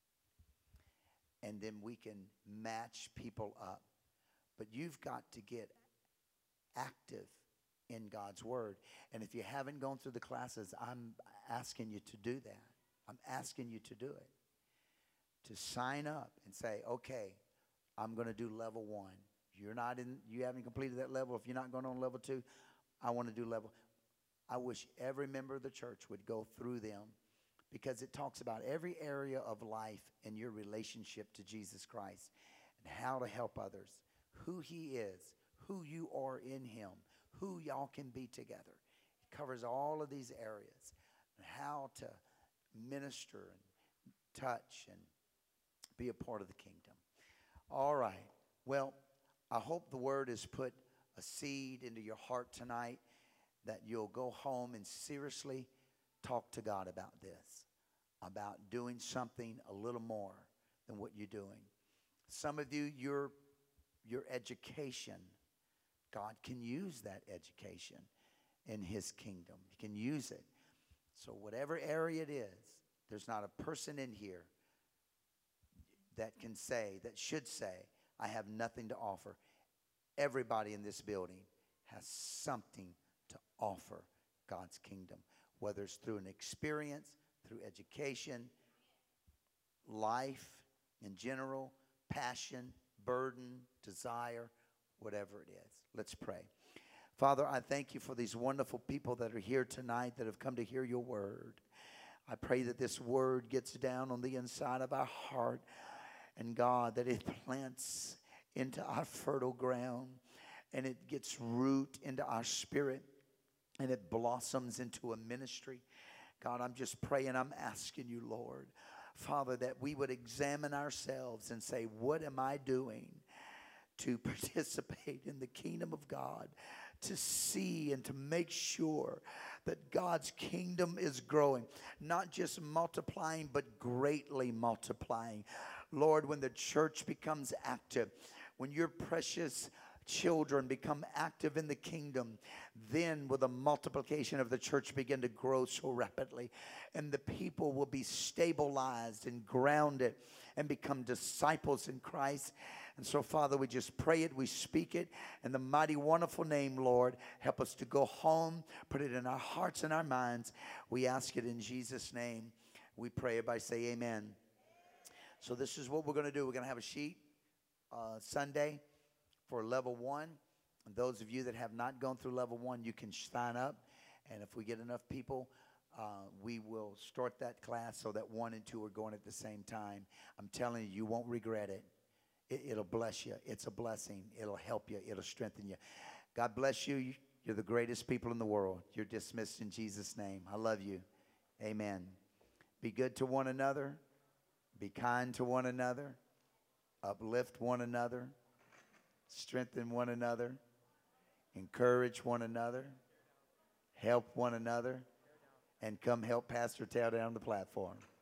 And then we can match people up. But you've got to get active in God's Word. And if you haven't gone through the classes, I'm asking you to do that. I'm asking you to do it. To sign up and say, okay, I'm going to do level 1. You haven't completed that level. If you're not going on level 2, I want to do level. I wish every member of the church would go through them, because it talks about every area of life and your relationship to Jesus Christ and how to help others, who He is, who you are in Him, who y'all can be together. It covers all of these areas and how to minister and touch and be a part of the kingdom. All right. Well, I hope the word has put a seed into your heart tonight, that you'll go home and seriously talk to God about this, about doing something a little more than what you're doing. Some of you, your education, God can use that education in His kingdom. He can use it. So whatever area it is, there's not a person in here that can say, that should say, I have nothing to offer. Everybody in this building has something to offer God's kingdom, whether it's through an experience, through education, life in general, passion, burden, desire, whatever it is. Let's pray. Father, I thank you for these wonderful people that are here tonight that have come to hear your word. I pray that this word gets down on the inside of our heart, and God, that it plants into our fertile ground, and it gets root into our spirit, and it blossoms into a ministry. God, I'm just praying, I'm asking you, Lord, Father, that we would examine ourselves and say, what am I doing to participate in the kingdom of God, to see and to make sure that God's kingdom is growing, not just multiplying, but greatly multiplying. Lord, when the church becomes active, when your precious children become active in the kingdom, then will the multiplication of the church begin to grow so rapidly, and the people will be stabilized and grounded and become disciples in Christ. And so, Father, we just pray it, we speak it in the mighty, wonderful name, Lord. Help us to go home, put it in our hearts and our minds. We ask it in Jesus' name. We pray it by say amen. So this is what we're going to do. We're going to have a sheet Sunday for level 1. And those of you that have not gone through level 1, you can sign up. And if we get enough people, we will start that class so that 1 and 2 are going at the same time. I'm telling you, you won't regret it. It'll bless you. It's a blessing. It'll help you. It'll strengthen you. God bless you. You're the greatest people in the world. You're dismissed in Jesus' name. I love you. Amen. Be good to one another. Be kind to one another. Uplift one another. Strengthen one another. Encourage one another. Help one another. And come help Pastor tear down the platform.